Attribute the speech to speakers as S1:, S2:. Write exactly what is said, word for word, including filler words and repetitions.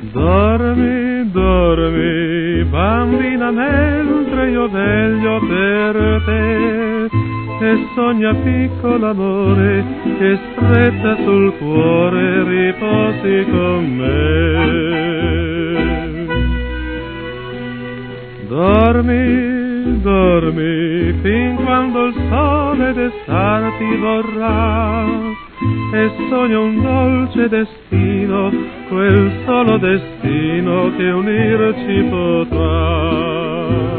S1: Dormi, dormi, bambina, mentre io veglio per te, e sogna piccolo amore che stretta sul cuore riposi con me. Dormi, dormi, fin quando il sole destarti vorrà, e sogna un dolce destino, quel solo destino che unirci potrà.